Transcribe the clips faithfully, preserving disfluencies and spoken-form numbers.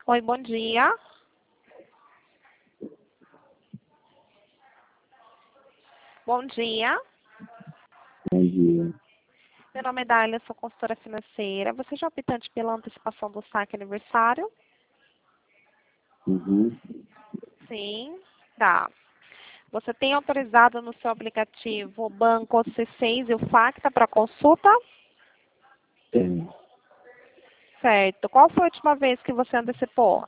Oi, bom dia. Bom dia. Bom dia. Meu nome é Dália, sou consultora financeira. Você já é optante pela antecipação do saque aniversário? Uhum. Sim. Tá. Você tem autorizado no seu aplicativo o Banco C seis e o Facta para consulta? Tem. Certo. Qual foi a última vez que você antecipou?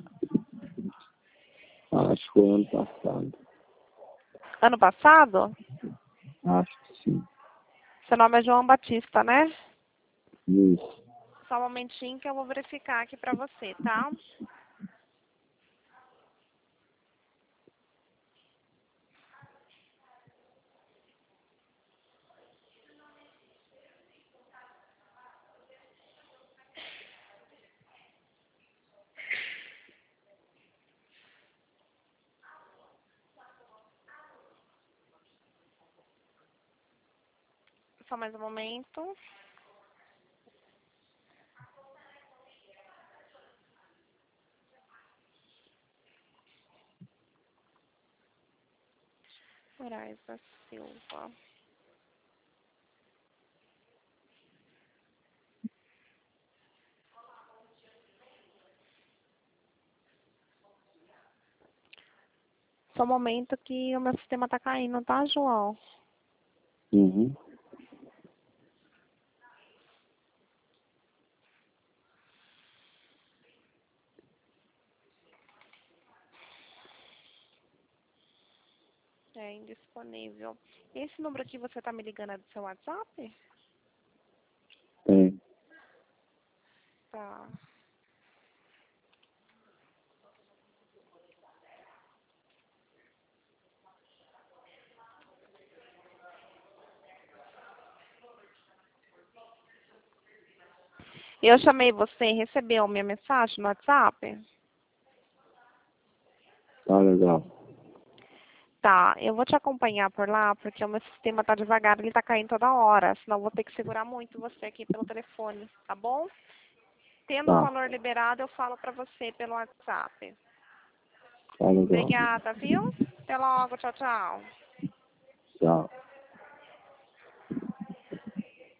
Acho que foi ano passado. Ano passado? Acho que sim. Seu nome é João Batista, né? Isso. Só um momentinho que eu vou verificar aqui para você, tá? Só mais um momento. Moraes da Silva. Só um momento que o meu sistema tá caindo, tá, João? Uhum. É indisponível. Esse número aqui você tá me ligando é do seu WhatsApp? Tem. Tá. Eu chamei você, recebeu minha mensagem no WhatsApp? Tá legal. Tá, eu vou te acompanhar por lá, porque o meu sistema tá devagar, ele tá caindo toda hora, senão eu vou ter que segurar muito você aqui pelo telefone, tá bom? Tendo o Tá. valor liberado, eu falo pra você pelo WhatsApp. Tá legal. Obrigada, viu? Até logo, tchau, tchau. Tchau.